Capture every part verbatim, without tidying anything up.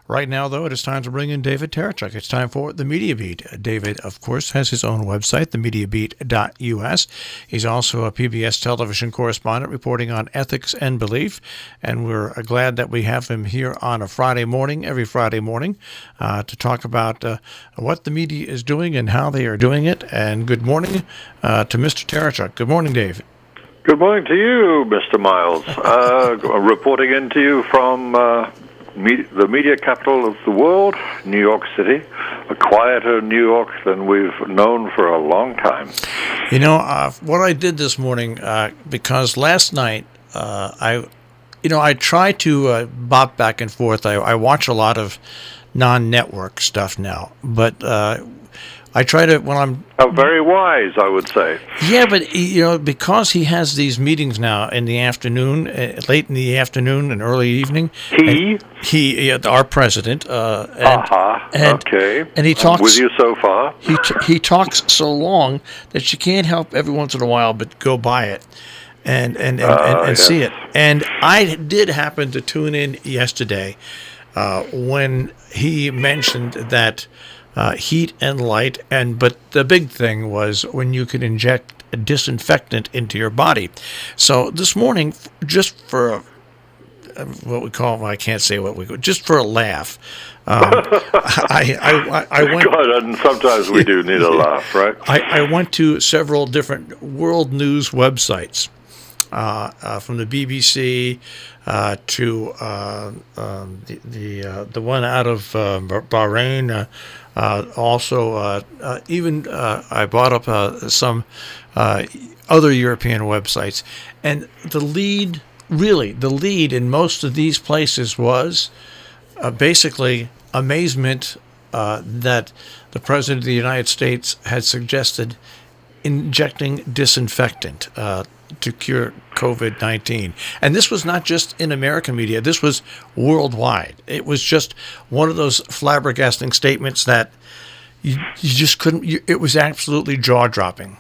Right now, though, it is time to bring in David Terechuk. It's time for the Media Beat. David, of course, has his own website, the media beat dot u s. He's also a P B S television correspondent reporting on ethics and belief, and we're glad that we have him here on a Friday morning, every Friday morning, uh, to talk about uh, what the media is doing and how they are doing it. And good morning uh, to Mister Terechuk. Good morning, David. Good morning to you, Mister Miles. Uh, reporting in to you from... Uh Me- the media capital of the world, New York City, a quieter New York than we've known for a long time. You know, uh, what I did this morning, uh, because last night, uh, I, you know, I try to uh, bop back and forth. I, I watch a lot of non-network stuff now, but uh, I try to, when I'm... Oh, very wise, I would say. Yeah, but, you know, because he has these meetings now in the afternoon, uh, late in the afternoon and early evening. He? He, yeah, our president. Uh, and, uh-huh, and, okay. And he talks... I'm with you so far. He, t- he talks so long that you can't help every once in a while but go by it and, and, and, uh, and, and yes. see it. And I did happen to tune in yesterday uh, when he mentioned that... Uh, heat and light, and but the big thing was when you could inject a disinfectant into your body. So this morning, just for a, what we call, well, I can't say what we call, just for a laugh, um, I, I, I went... God, and sometimes we do need a laugh, right? I, I went to several different world news websites, uh, uh, from the B B C uh, to uh, um, the the, uh, the one out of uh, Bahrain. Uh, Uh, also, uh, uh, even uh, I brought up uh, some uh, other European websites, and the lead, really, the lead in most of these places was uh, basically amazement uh, that the President of the United States had suggested injecting disinfectant uh, to cure COVID nineteen. And this was not just in American media. This was worldwide. It was just one of those flabbergasting statements that you, you just couldn't, you, it was absolutely jaw-dropping.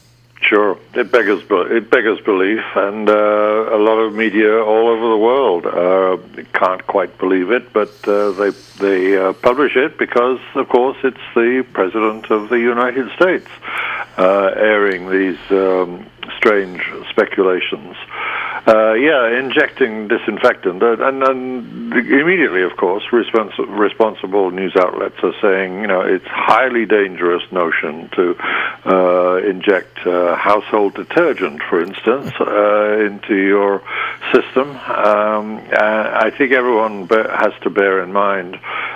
Sure. It beggars, it beggars belief, and uh, a lot of media all over the world uh, can't quite believe it, but uh, they, they uh, publish it because, of course, it's the President of the United States uh, airing these um, strange speculations. Uh, yeah, injecting disinfectant, uh, and, and immediately, of course, respons- responsible news outlets are saying, you know, it's highly dangerous notion to uh, inject uh, household detergent, for instance, uh, into your system. Um, I think everyone be- has to bear in mind,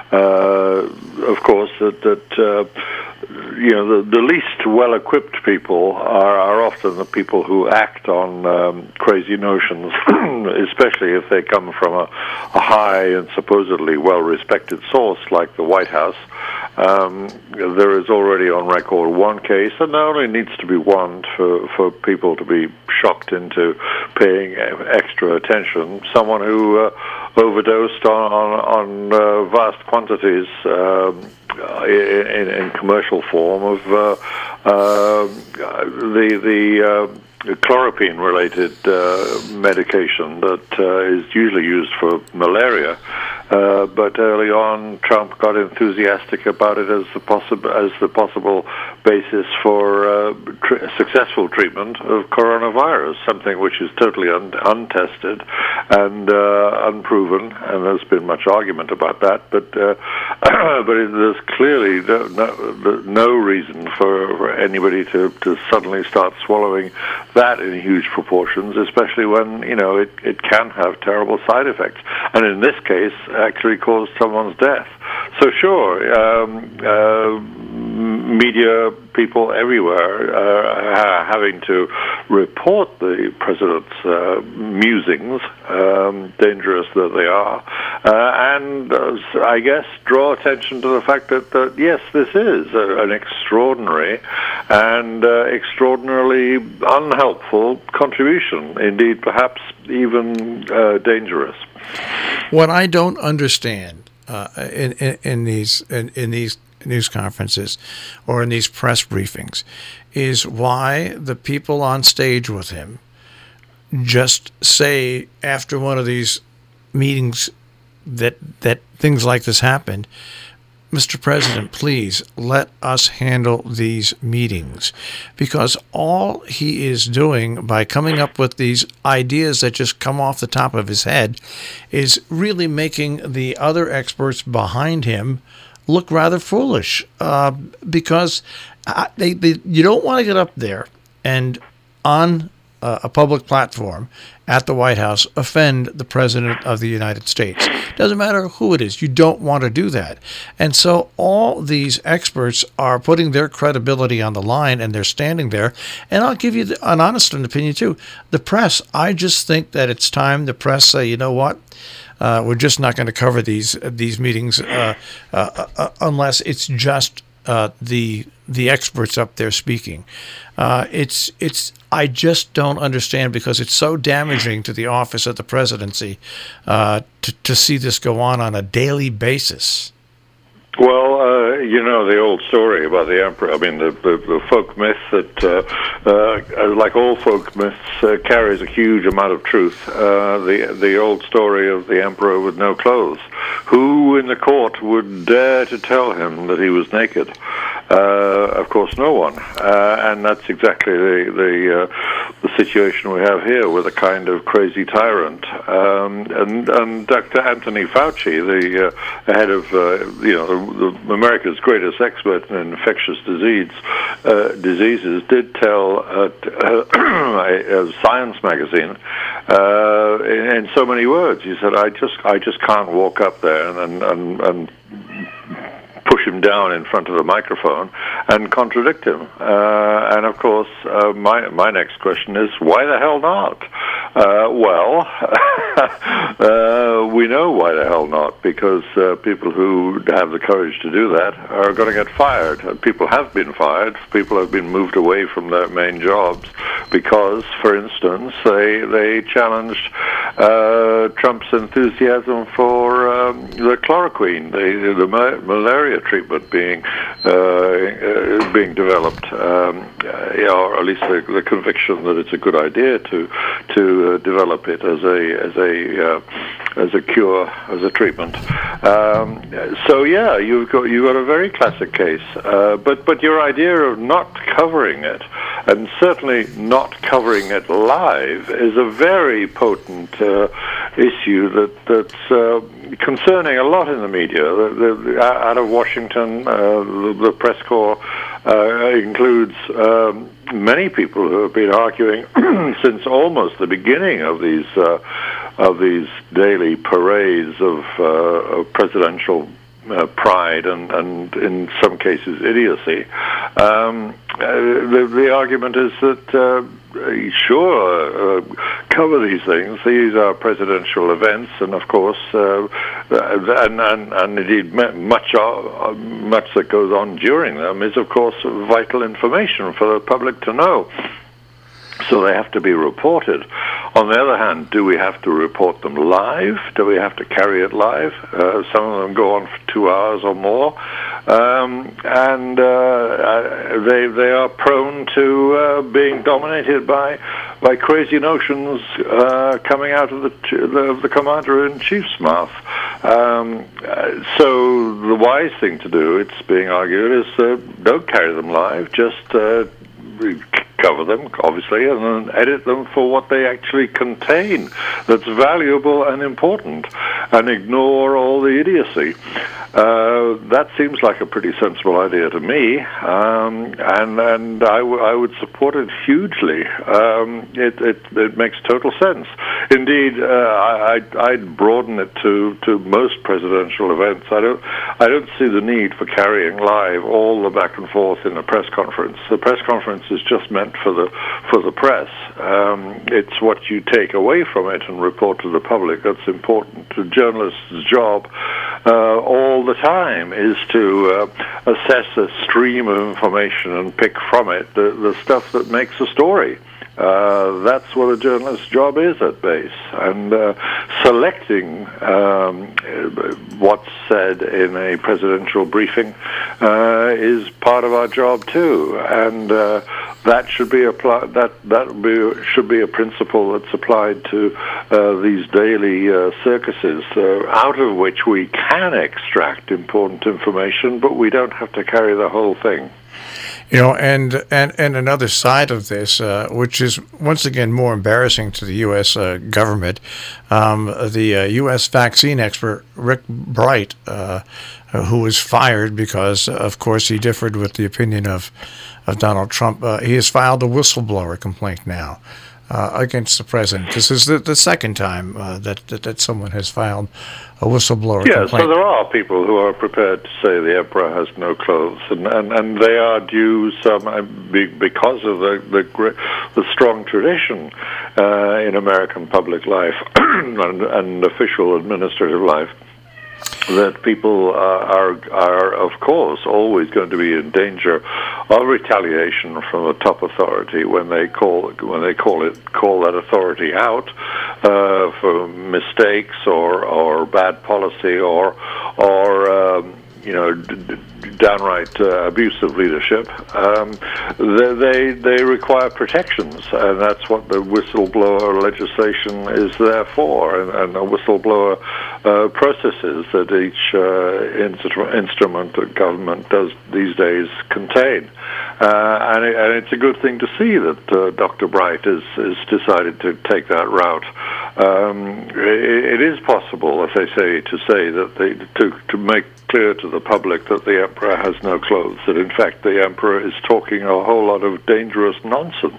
uh, of course, that that. Uh, You know, the, the least well-equipped people are, are often the people who act on um, crazy notions, especially if they come from a, a high and supposedly well-respected source like the White House. Um, there is already on record one case, and there only needs to be one for, for people to be shocked into paying extra attention. Someone who uh, overdosed on, on, on uh, vast quantities um, in, in commercial form of uh, uh, the the uh, chloroquine-related uh, medication that uh, is usually used for malaria. Uh, but early on, Trump got enthusiastic about it as the possible as the possible basis for uh, tr- successful treatment of coronavirus, something which is totally un- untested and uh, unproven, and there's been much argument about that. But uh, but it, there's clearly no, no, no reason for, for anybody to, to suddenly start swallowing that in huge proportions, especially when you know it, it can have terrible side effects, and in this case, actually caused someone's death. So sure, um, uh, media people everywhere uh, having to report the president's uh, musings, um, dangerous that they are, uh, and uh, I guess draw attention to the fact that, that yes, this is a, an extraordinary and uh, extraordinarily unhelpful contribution, indeed perhaps even uh, dangerous. What I don't understand uh, in, in, in these in, in these news conferences or in these press briefings is why the people on stage with him just say after one of these meetings that that things like this happened. Mister President, please let us handle these meetings, because all he is doing by coming up with these ideas that just come off the top of his head is really making the other experts behind him look rather foolish, uh, because they, they you don't want to get up there and on uh, a public platform at the White House offend the President of the United States. Doesn't matter who it is. You don't want to do that. And so all these experts are putting their credibility on the line, and they're standing there. And I'll give you an honest opinion, too. The press, I just think that it's time the press say, you know what? Uh, we're just not going to cover these these meetings uh, uh, uh, unless it's just uh, the the experts up there speaking. Uh, it's it's I just don't understand, because it's so damaging to the office of the presidency uh, to to see this go on on a daily basis. Well, uh, you know the old story about the emperor. I mean, the, the, the folk myth that, uh, uh, like all folk myths, uh, carries a huge amount of truth. Uh, the the old story of the emperor with no clothes. Who in the court would dare to tell him that he was naked? Uh, of course, no one. Uh, and that's exactly the the, uh, the situation we have here with a kind of crazy tyrant. Um, and, and Doctor Anthony Fauci, the, uh, the head of uh, you know the, America's greatest expert in infectious disease uh, diseases, did tell uh, a, a Science magazine uh, in, in so many words. He said, "I just I just can't walk up there and and." and push him down in front of a microphone and contradict him." Uh, and of course, uh, my my next question is, why the hell not? Uh, well, uh, we know why the hell not, because uh, people who have the courage to do that are going to get fired. People have been fired. People have been moved away from their main jobs because, for instance, they they challenged uh, Trump's enthusiasm for um, the chloroquine, the, the ma- malaria treatment being uh, uh, being developed, um, uh, or at least the, the conviction that it's a good idea to to uh, develop it as a as a uh, as a cure, as a treatment. Um, so yeah, you've got you've got a very classic case. Uh, but but your idea of not covering it, and certainly not covering it live, is a very potent uh, issue that that's uh, concerning a lot in the media. The, the, out of Washington, uh, the, the press corps uh, includes um, many people who have been arguing since almost the beginning of these uh, of these daily parades of, uh, of presidential Uh, pride and, and in some cases idiocy. Um, uh, the, the argument is that uh, sure, uh, cover these things. These are presidential events, and of course, uh, and, and, and indeed much uh, much that goes on during them is of course vital information for the public to know. So they have to be reported. On the other hand, do we have to report them live? Do we have to carry it live? Uh, some of them go on for two hours or more, um, and uh, they they are prone to uh, being dominated by by crazy notions uh, coming out of the the, the commander-in-chief's mouth. Um, so the wise thing to do, it's being argued, is uh, don't carry them live. Just uh, cover them, obviously, and then edit them for what they actually contain that's valuable and important, and ignore all the idiocy. Uh, that seems like a pretty sensible idea to me, um, and and I, w- I would support it hugely. Um, it, it it makes total sense. Indeed, uh, I, I'd, I'd broaden it to, to most presidential events. I don't I don't see the need for carrying live all the back and forth in a press conference. The press conference is just meant for the for the press. Um, it's what you take away from it and report to the public that's important. The journalist's job uh, all the time is to uh, assess a stream of information and pick from it the, the stuff that makes a story. Uh, that's what a journalist's job is at base. And uh, selecting um, what's said in a presidential briefing uh, is part of our job too. And uh, that should be applied. That that would be, should be a principle that's applied to uh, these daily uh, circuses, uh, out of which we can extract important information, but we don't have to carry the whole thing. You know, and, and, and another side of this, uh, which is once again more embarrassing to the U S uh, government, um, the uh, U S vaccine expert Rick Bright, uh, who was fired because, of course, he differed with the opinion of, of Donald Trump, uh, he has filed a whistleblower complaint now uh, against the president. This is the, the second time uh, that, that that someone has filed a whistleblower yes, complaint. Yes, so there are people who are prepared to say the emperor has no clothes, and, and, and they are due some, uh, be, because of the, the, the strong tradition uh, in American public life and, and official administrative life, that people uh, are, are, of course, always going to be in danger of retaliation from a top authority when they call when they call it call that authority out uh, for mistakes or or bad policy or or um, you know d- d- downright uh, abuse of leadership. Um, they, they they require protections, and that's what the whistleblower legislation is there for, and, and the whistleblower uh, processes that each uh, instru- instrument that government does these days contain. Uh, and, it, and it's a good thing to see that uh, Doctor Bright has, has decided to take that route. Um, it, it is possible, as I say, to say that they, to to make clear to the public that the emperor has no clothes, that in fact the emperor is talking a whole lot of dangerous nonsense,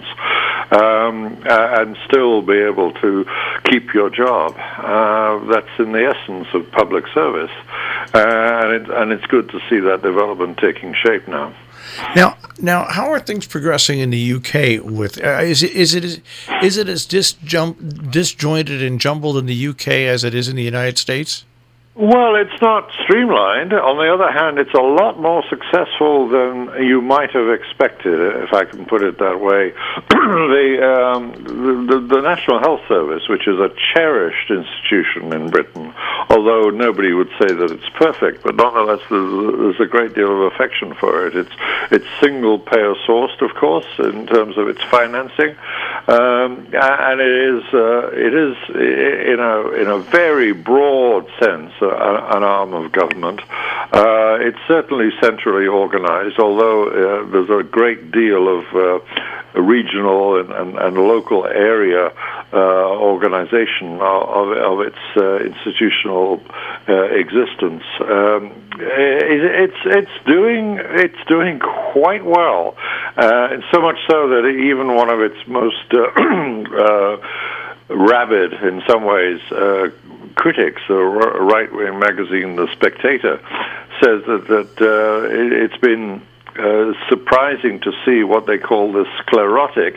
um, and still be able to keep your job. Uh, that's in the essence of public service, uh, and, it, and it's good to see that development taking shape now. Now, now, how are things progressing in the U K? With uh, is it is it is it as disjum- disjointed and jumbled in the U K as it is in the United States? Well, it's not streamlined. On the other hand, it's a lot more successful than you might have expected, if I can put it that way. the, um, the, the the National Health Service, which is a cherished institution in Britain, although nobody would say that it's perfect, but nonetheless there's, there's a great deal of affection for it. It's it's single payer sourced, of course, in terms of its financing, um, and it is uh, it is in a in a very broad sense an arm of government. Uh, it's certainly centrally organized, although uh, there's a great deal of uh, regional and, and, and local area uh, organization of, of its uh, institutional uh, existence. Um, it, it's it's doing it's doing quite well, uh, and so much so that even one of its most uh, uh, rabid, in some ways, uh, critics, a right-wing magazine, The Spectator, says that that uh, it, it's been uh, surprising to see what they call the sclerotic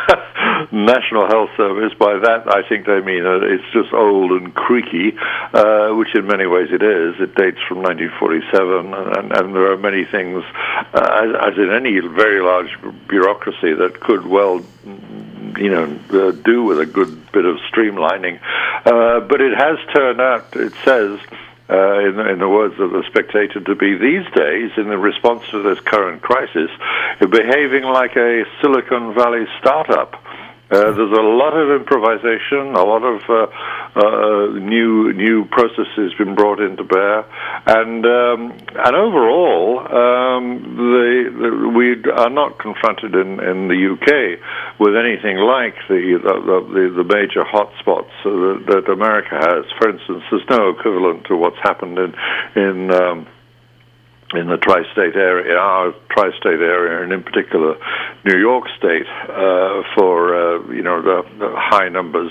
National Health Service. By that, I think they mean uh, it's just old and creaky, uh, which in many ways it is. It dates from nineteen forty-seven, and, and there are many things, uh, as, as in any very large bureaucracy, that could well you know, uh, do with a good bit of streamlining. Uh, but it has turned out, it says, uh, in, in the words of The Spectator, to be these days, in the response to this current crisis, behaving like a Silicon Valley startup. Uh, there's a lot of improvisation, a lot of uh, uh, new new processes been brought into bear, and um, and overall, um, the, the, we are not confronted in, in the U K with anything like the the, the, the major hotspots that, that America has. For instance, there's no equivalent to what's happened in in um, in the tri-state area, our tri-state area, and in particular New York State, uh, for uh, you know the, the high numbers.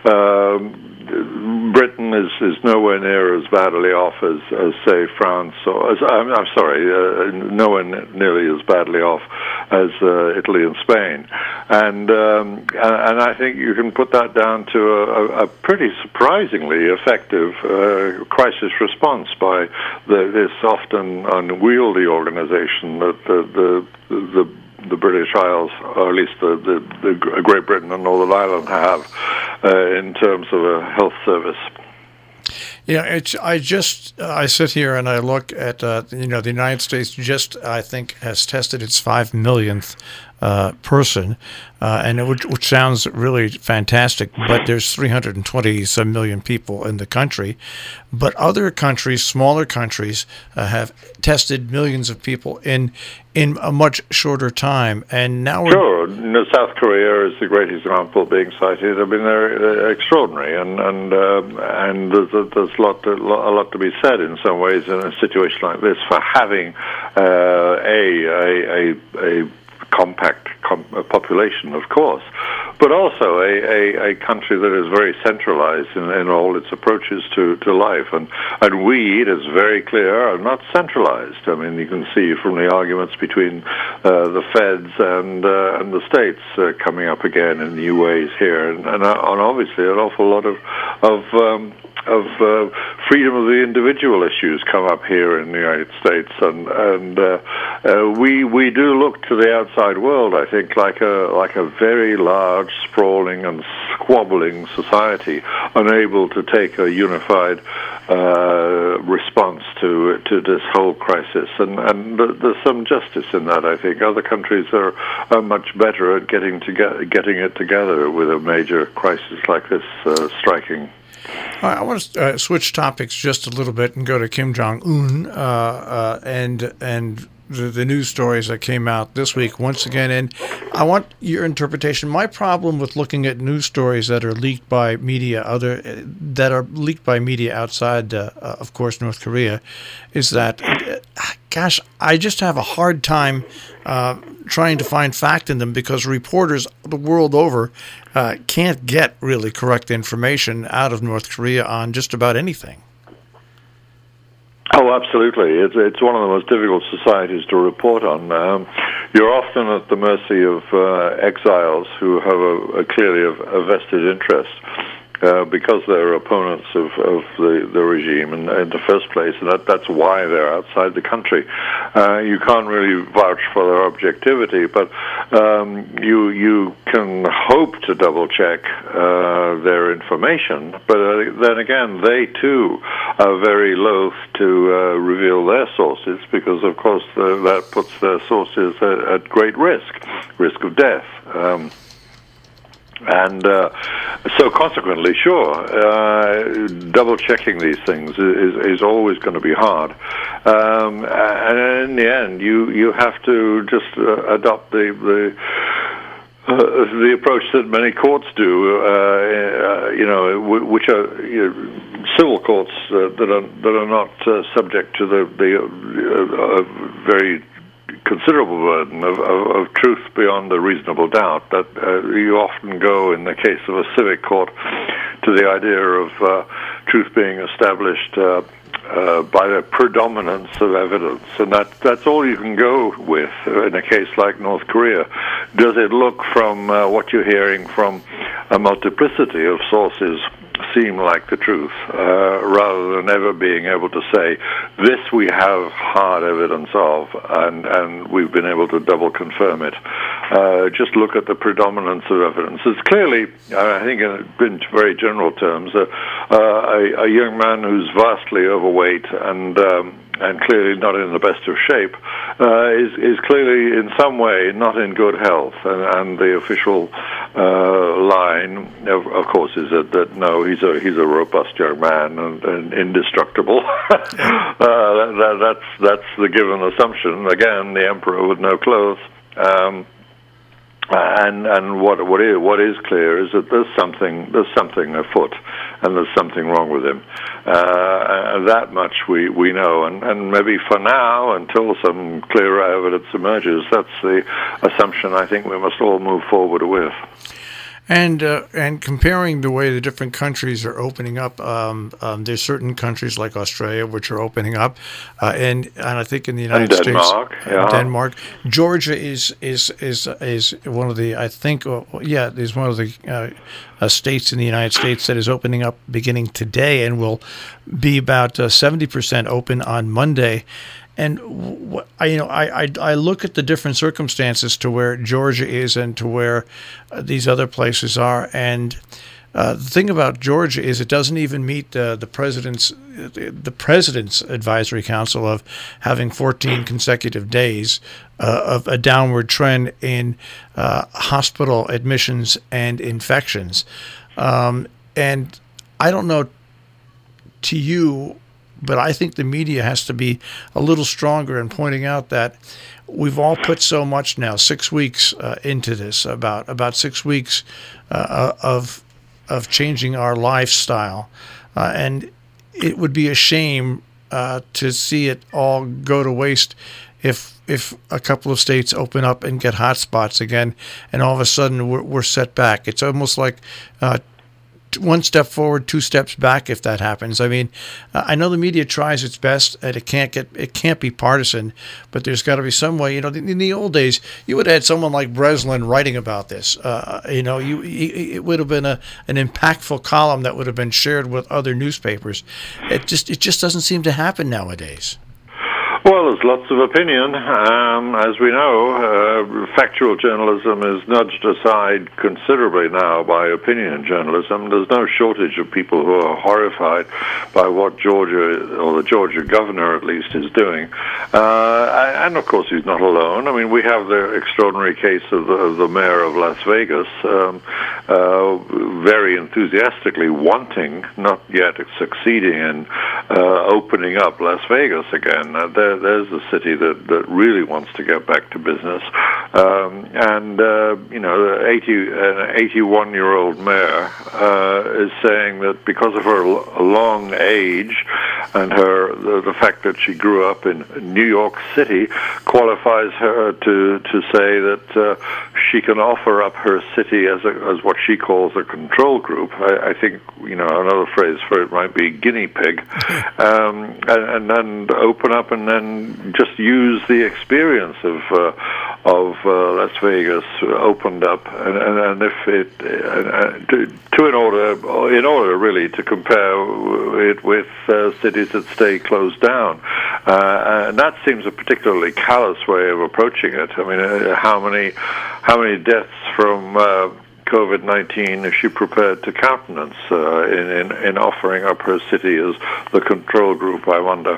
Um, Britain is, is nowhere near as badly off as, as say, France, or as, I'm, I'm sorry, uh, nowhere nearly as badly off as uh, Italy and Spain. And, um, and and I think you can put that down to a, a pretty surprisingly effective uh, crisis response by the, this often unwieldy organization that the the, the the British Isles, or at least the, the, the Great Britain and Northern Ireland have uh, in terms of a health service. Yeah, it's, I just, uh, I sit here and I look at, uh, you know, the United States just, I think, has tested its five millionth uh, person, uh, and it, which, which sounds really fantastic. But there's three hundred twenty some million people in the country, but other countries, smaller countries, uh, have tested millions of people in in a much shorter time. And now we're sure, no, South Korea is the great example being cited. I mean, they're uh, extraordinary, and and um, and there's a, there's a lot to, a lot to be said in some ways in a situation like this for having uh, a, a a a compact com- population, of course, but also a, a, a country that is very centralized in, in all its approaches to, to life. And, and we, it is very clear, are not centralized. I mean, you can see from the arguments between uh, the feds and uh, and the states uh, coming up again in new ways here, and, and, uh, and obviously an awful lot of of um, of uh, freedom of the individual issues come up here in the United States, and and uh, uh, we we do look to the outside world, I think, like a like a very large, sprawling and squabbling society, unable to take a unified uh, response to to this whole crisis, and and there's some justice in that. I think other countries are are much better at getting to getting it together with a major crisis like this uh, striking. I want to uh, switch topics just a little bit and go to Kim Jong Un uh, uh, and and the, the news stories that came out this week once again. And I want your interpretation. My problem with looking at news stories that are leaked by media, other that are leaked by media outside, uh, uh, of course, North Korea, is that, uh, gosh, I just have a hard time uh, trying to find fact in them because reporters the world over uh, can't get really correct information out of North Korea on just about anything. Oh, absolutely. It's it's one of the most difficult societies to report on. Um, you're often at the mercy of uh, exiles who have a, a clearly a, a vested interest uh, because they're opponents of, of the, the regime in, in the first place, and that, that's why they're outside the country. Uh, you can't really vouch for their objectivity, but um, you you can hope to double check uh, their information. But uh, then again, they too are very loath to uh, reveal their sources because, of course, uh, that puts their sources at, at great risk, risk of death. Um, And uh, so consequently, sure, uh, double-checking these things is, is always going to be hard. Um, and in the end, you, you have to just uh, adopt the... the Uh, the approach that many courts do, uh, uh, you know, w- which are you know, civil courts uh, that are that are not uh, subject to the the uh, uh, very considerable burden of, of, of truth beyond a reasonable doubt. That uh, you often go, in the case of a civic court, to the idea of uh, truth being established Uh, Uh, by the predominance of evidence, and that that's all you can go with in a case like North Korea. Does it look from uh, what you're hearing from a multiplicity of sources seem like the truth, uh, rather than ever being able to say, this we have hard evidence of, and, and we've been able to double confirm it. Uh, just look at the predominance of evidence. It's clearly, I think in very general terms, uh, uh, a, a young man who's vastly overweight and um, and clearly not in the best of shape, uh, is is clearly in some way not in good health. And, and the official uh, line, of, of course, is that, that no, he's a he's a robust young man and, and indestructible. uh, that, that's that's the given assumption. Again, the emperor with no clothes. Um, And and what what is what is clear is that there's something there's something afoot, and there's something wrong with him. Uh, that much we, we know, and, and maybe for now, until some clearer evidence emerges, that's the assumption I think we must all move forward with. And uh, and comparing the way the different countries are opening up, um, um, there's certain countries like Australia which are opening up, uh, and and I think in the United and Denmark, States, yeah. Denmark, Georgia is is is is one of the I think uh, yeah is one of the uh, uh, states in the United States that is opening up beginning today and will be about uh, seventy percent open on Monday. And I, you know, I, I I look at the different circumstances to where Georgia is and to where uh, these other places are, and uh, the thing about Georgia is it doesn't even meet uh, the president's the president's advisory council of having fourteen consecutive days uh, of a downward trend in uh, hospital admissions and infections. Um, and I don't know to you, but I think the media has to be a little stronger in pointing out that we've all put so much now, six weeks uh, into this, about about six weeks uh, of of changing our lifestyle, uh, and it would be a shame uh, to see it all go to waste if if a couple of states open up and get hot spots again, and all of a sudden we're, we're set back. It's almost like uh, one step forward, two steps back if that happens. I mean, I know the media tries its best, and it can't get it can't be partisan, but there's got to be some way. You know, in the old days, you would have had someone like Breslin writing about this. Uh, you know, you it would have been a an impactful column that would have been shared with other newspapers. It just it just doesn't seem to happen nowadays. Well, there's lots of opinion. Um, as we know, uh, factual journalism is nudged aside considerably now by opinion journalism. There's no shortage of people who are horrified by what Georgia, or the Georgia governor at least, is doing. Uh, and of course, he's not alone. I mean, we have the extraordinary case of the, of the mayor of Las Vegas, um, uh, very enthusiastically wanting, not yet succeeding in uh, opening up Las Vegas again. Uh, there, there's a city that, that really wants to get back to business. Um, and, uh, you know, the eighty, an eighty-one-year-old mayor uh, is saying that because of her long age and her the, the fact that she grew up in New York City qualifies her to, to say that uh, she can offer up her city as, a, as what she calls a control group. I, I think, you know, another phrase for it might be guinea pig. Um, and, and then open up and then just use the experience of uh, of uh, Las Vegas opened up, and, and, and if it uh, to, to in order in order really to compare it with uh, cities that stay closed down, uh, and that seems a particularly callous way of approaching it. I mean, uh, how many how many deaths from uh, COVID nineteen is she prepared to countenance uh, in, in, in offering up her city as the control group, I wonder.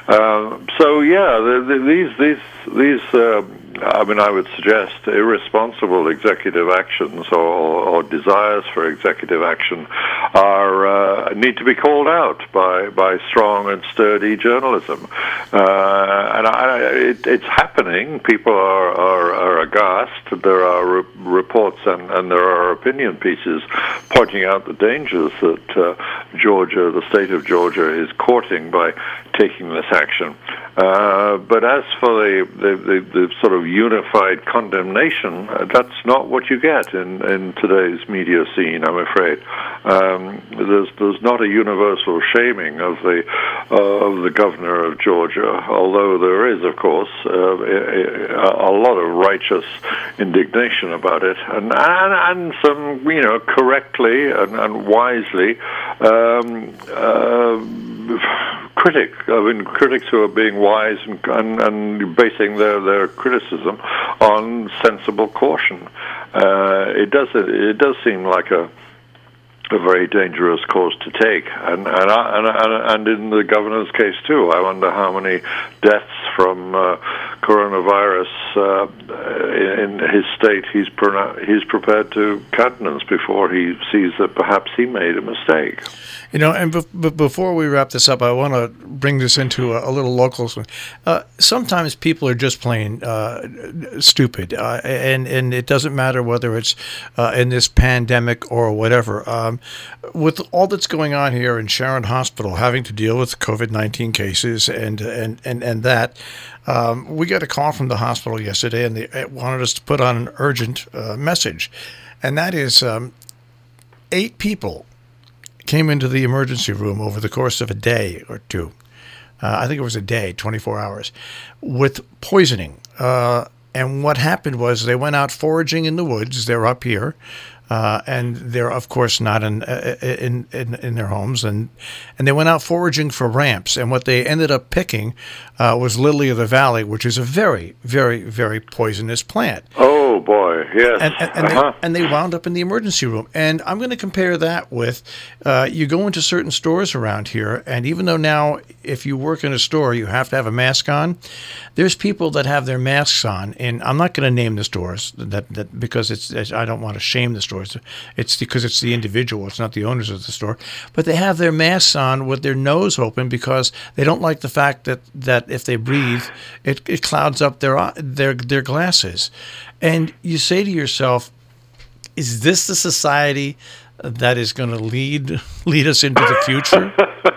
Um, so, yeah, the, the, these, these, these uh, I mean, I would suggest irresponsible executive actions or, or desires for executive action are uh, need to be called out by, by strong and sturdy journalism. Uh, and I, it, it's happening. People are, are, are aghast. There are re- reports and, and there are opinion pieces pointing out the dangers that uh, Georgia, the state of Georgia, is courting by taking this action. Uh, but as for the, the, the, the sort of unified condemnation, uh, that's not what you get in, in today's media scene, I'm afraid. Um, there's there's not a universal shaming of the uh, of the governor of Georgia, although there is, of course, uh, a, a lot of righteous indignation about it, and and, and some, you know, correctly and, and wisely um, uh, critic. I mean, critics who are being wise and, and, and basing their, their criticism on sensible caution. Uh, it does it does seem like a a very dangerous course to take, and and, I, and and in the governor's case too. I wonder how many deaths from uh, coronavirus uh, in his state he's pre- he's prepared to countenance before he sees that perhaps he made a mistake. You know, and be- be- before we wrap this up, I want to bring this into a, a little local. Uh, sometimes people are just plain uh, stupid, uh, and and it doesn't matter whether it's uh, in this pandemic or whatever. Um, with all that's going on here in Sharon Hospital, having to deal with COVID nineteen cases and and and and that, um, we got a call from the hospital yesterday, and they wanted us to put on an urgent uh, message, and that is um, eight people came into the emergency room over the course of a day or two. Uh, I think it was a day, twenty-four hours, with poisoning. Uh, and what happened was they went out foraging in the woods. They're up here. Uh, and they're, of course, not in, in in in their homes, and and they went out foraging for ramps. And what they ended up picking uh, was lily of the valley, which is a very, very, very poisonous plant. Oh Oh boy, yes. And, and, and, uh-huh. they, and they wound up in the emergency room. And I'm going to compare that with uh, you go into certain stores around here, and even though now if you work in a store you have to have a mask on, there's people that have their masks on. And I'm not going to name the stores that, that because it's, it's I don't want to shame the stores. It's because it's the individual. It's not the owners of the store. But they have their masks on with their nose open because they don't like the fact that, that if they breathe, it, it clouds up their their their glasses. And you say to yourself, is this the society that is going to lead lead us into the future?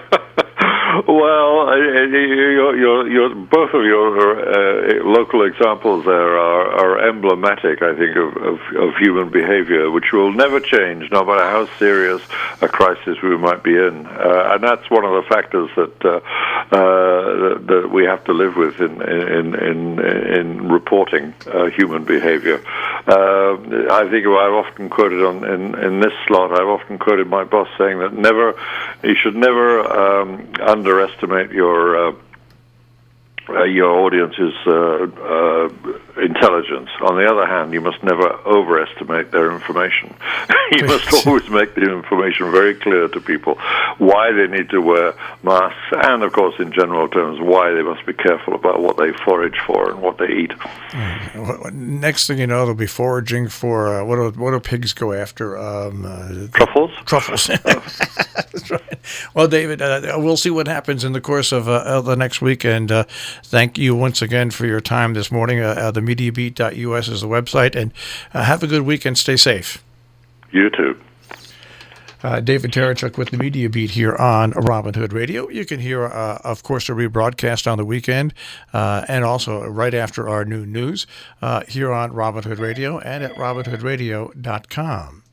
Well, your, your, your, both of your uh, local examples there are, are emblematic, I think, of, of, of human behavior, which will never change, no matter how serious a crisis we might be in. Uh, and that's one of the factors that, uh, uh, that, that we have to live with in, in, in, in reporting uh, human behavior. Uh, I think I've often quoted on in, in this slot, I've often quoted my boss saying that never, you should never um, underestimate your uh, uh, your audience's uh, uh, intelligence. On the other hand, you must never overestimate their information. You must always make the information very clear to people why they need to wear masks, and of course, in general terms, why they must be careful about what they forage for and what they eat. Next thing you know, they'll be foraging for uh, what do what do pigs go after? Um, uh, truffles. Truffles. That's right. Well, David, uh, we'll see what happens in the course of uh, the next week, and uh, thank you once again for your time this morning. Uh, uh, the media beat dot U S is the website, and uh, have a good week and stay safe. You too. Uh, David Terechuk with the Media Beat here on Robin Hood Radio. You can hear, uh, of course, a rebroadcast on the weekend uh, and also right after our new news uh, here on Robin Hood Radio and at robin hood radio dot com.